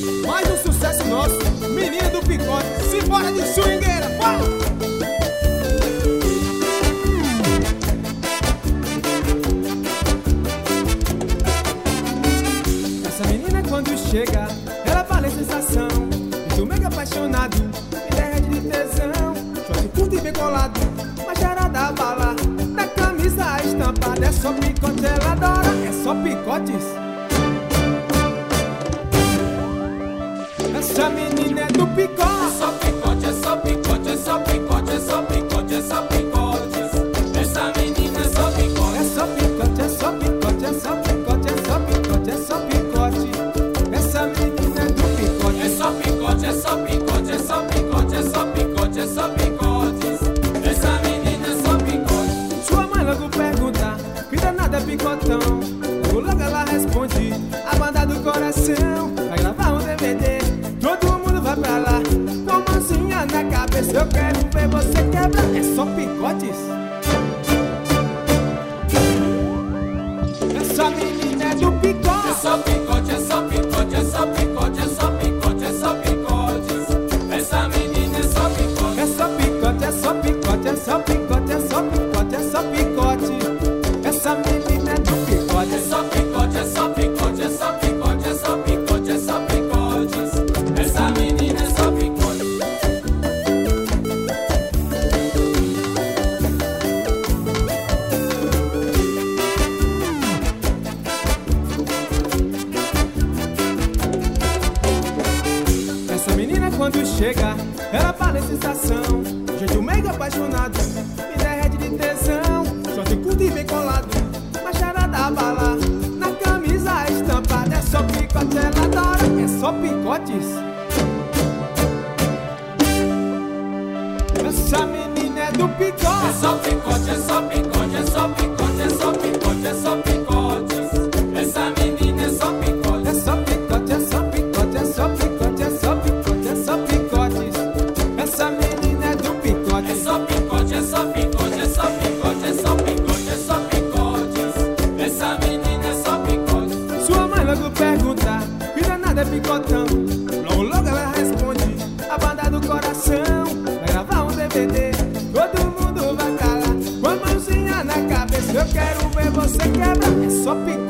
Mais um sucesso nosso, Menina do Picote. Simbora de swingueira, bora! Essa menina quando chega, ela vale a sensação. E tu mega apaixonado, e derrete de tesão. Short curto e bem colado, uma charada bala. Da camisa estampada, é só picote, ela adora. É só picotes. Essa menina é do picote. É só picote, é só picote, é só picote, é só picote, é só picotes. Essa menina é só picote. É só picote, é só picote, é só picote, é só picote, é só picote. Essa menina é do picote. É só picote, é só picote, é só picote, é só picote, é só picotes. Essa menina é só picote. Sua mãe logo pergunta, que danada é picotão? Logo ela responde, a banda do coração. Vai gravar um DVD, todo mundo vai pra lá. Com mãozinha na cabeça, eu quero ver você quebrar. É só picotes. Essa menina é do picote. É só picote, é só picote, é só picote, é só picote, é só picotes. Essa menina é só picote. É só picote, é só picote, é só picote, é só picote, é só picote. Essa menina é do picote. É só picote, é só picote, é só picote, é só picote, é só picotes. Essa menina é só picote. Essa menina quando chega, ela vale a sensação. Jeito mega apaixonado, me derrete de tesão. Short curto e bem colado, uma charada bala. Na camisa estampada, é só picote, ela adora. É só picotes. Essa menina é do picote. É só picote, é só picote, é só picote, é só picote, é só picotes. Essa menina é só picote. É só picote, é só picote, é só picote, é só picote, é só picotes. Essa menina é do picote. É só picote, é só picote, é só picote, é só picote, é só picotes. Essa menina é só picote. Sua mãe logo pergunta, que danada é picotão? Logo ela responde, a banda do coração. Vai gravar um DVD, todo mundo vai calar. Com a mãozinha na cabeça, eu quero ver você quebrar. É só picote.